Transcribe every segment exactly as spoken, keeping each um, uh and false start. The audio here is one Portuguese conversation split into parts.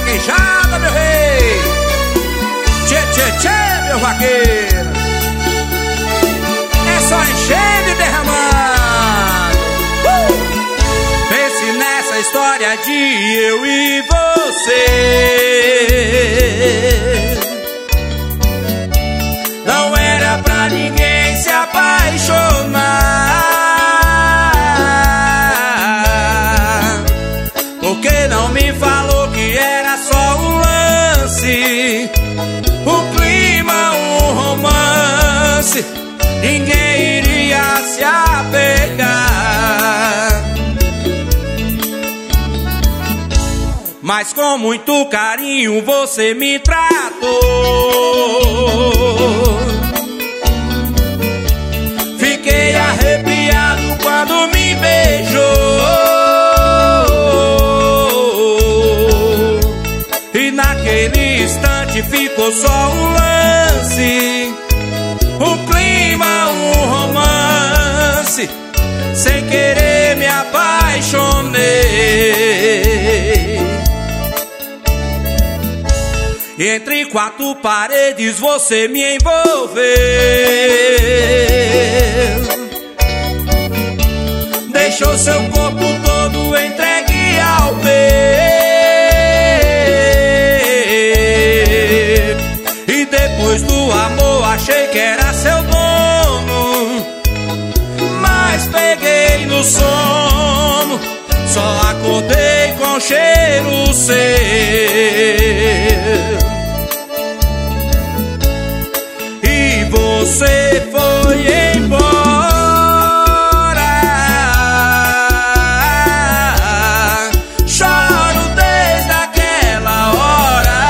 vaquejada, meu rei. Tchê, tchê, tchê, meu vaqueiro. É só enchendo e derramando. uh! Pense nessa história de eu e você. Não era pra ninguém se apaixonar. Porque não me falou que era só um lance, um clima, um romance. Ninguém iria se apegar. Mas com muito carinho você me tratou. Fiquei arrepiado quando me beijou. E naquele instante ficou só um lance, um clima, um romance. Sem querer me apaixonei. Entre quatro paredes você me envolveu. Deixou seu corpo todo entregue ao meu. E depois do amor achei que era seu dono, mas peguei no sono. Só acordei com cheiro seu. E você foi embora. Choro desde aquela hora.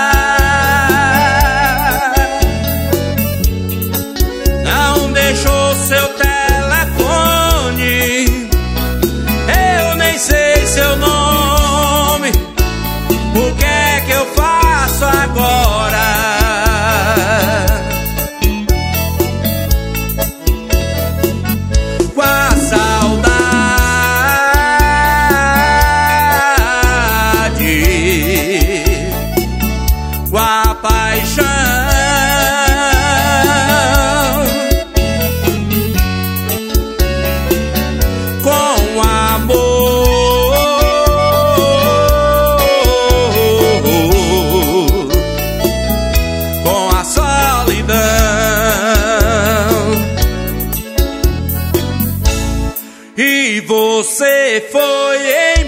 Não deixou seu telefone, eu nem sei seu nome. O que é que eu faço agora? Com a saudade, com a paixão, com amor, com a solidão. E você foi